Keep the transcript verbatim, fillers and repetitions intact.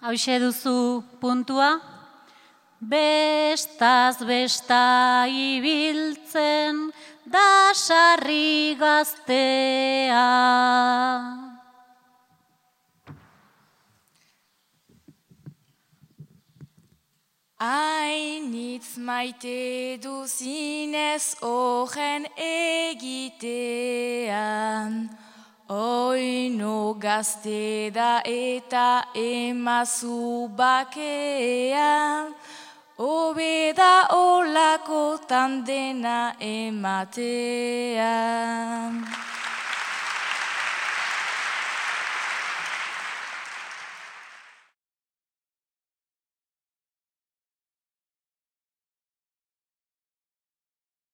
Hauxe duzu puntua. Bestaz besta ibiltzen da sarri gaztea. Hainitz maite duzinez horren egitean, oino gazte da eta emazu bakean, hobe da olakotan dena ematea.